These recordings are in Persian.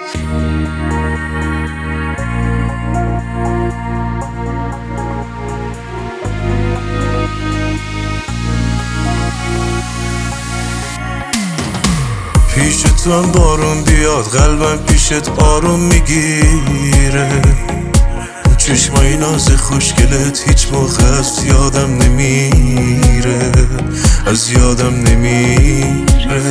پیش تو هم بارون بیاد قلبم پیشت آروم میگیره، چشمای ناز خوشگلت هیچ موقع از یادم نمیره، از یادم نمیره.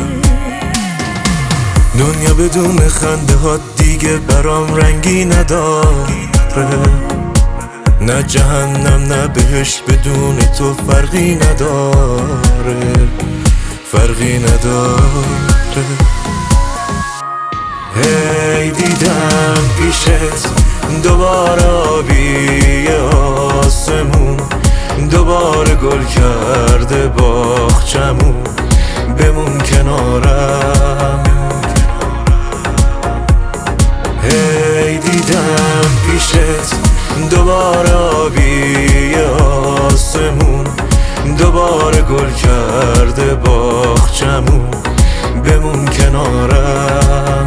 دنیا بدون خنده ها دیگه برام رنگی نداره، نه جهنم نه بهشت بدون تو فرقی نداره، فرقی نداره. هی دیدم پیشت دوباره آبی آسمون، دوباره گل کرده باغچمون، بمون کنارم. هی دیدم پیشت دوباره آبی آسمون، دوباره گل کرده باغچمون، بمون کنارم.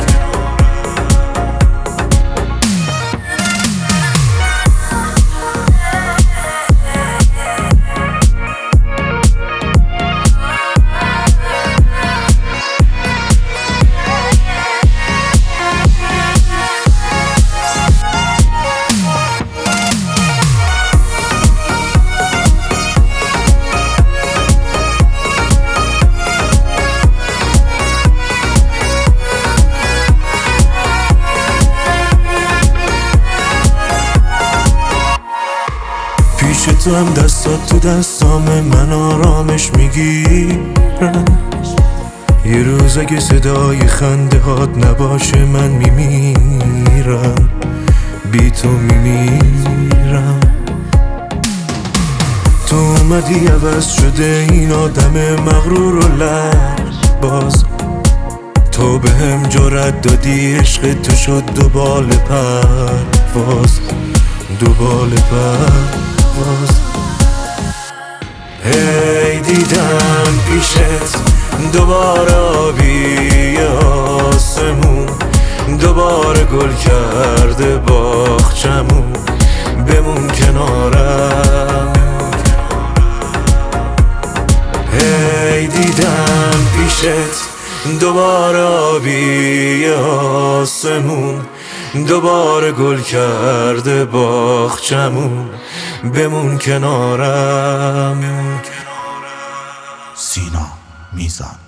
پیش تو هم دستات تو دستام من آرامش میگیرم، یه روز اگه صدای خنده هات نباشه من میمیرم، بی تو میمیرم. تو اومدی عوض شده این آدم مغرور و لباز، تو به هم جرأت دادی عشق تو شد دو بال پرواز، دو بال پرواز. هی دیدم پیشت دوباره آبی آسمون، دوباره گل کرده باغچمون، بمون کنارم. هی دیدم پیشت دوباره آبی آسمون، دوباره گل کرده باغچمون، بمون کنارم. سینا میزان.